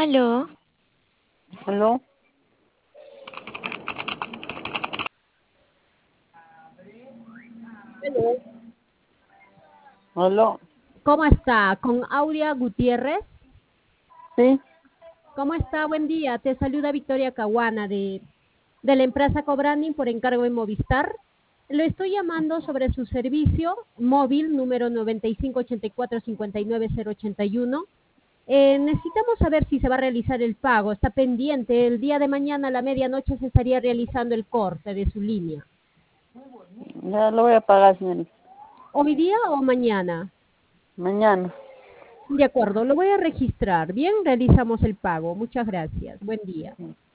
Aló, ¿Aló? Hello. ¿Aló? ¿Cómo está? Con Aurea Gutiérrez. Sí, ¿Cómo está? Buen día. Te saluda Victoria Caguana de la empresa Cobranding por encargo de Movistar. Lo estoy llamando sobre su servicio móvil número 9584-59081. Necesitamos saber si se va a realizar el pago. Está pendiente. El día de mañana a la medianoche se estaría realizando el corte de su línea. ya lo voy a pagar, señorita. ¿Hoy día o mañana? Mañana. De acuerdo, lo voy a registrar. Bien, realizamos el pago. Muchas gracias. Buen día.